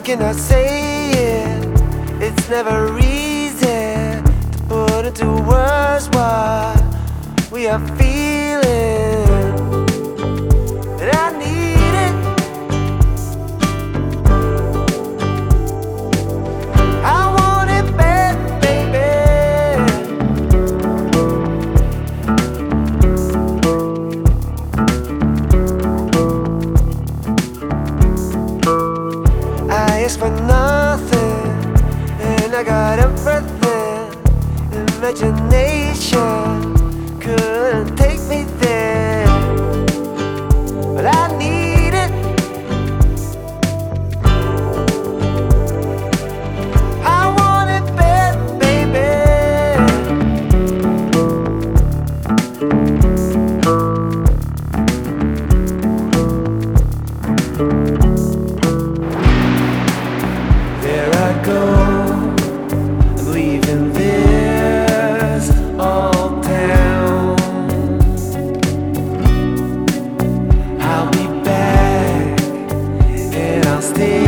can I say it? It's never easy to put into words what we are feeling. And I need it. I want it bad, baby. I asked for nothing, and I got everything. Imagination couldn't take me there, but I need it. I want it bad, baby. There I go, I'm leaving this old town. I'll be back and I'll stay.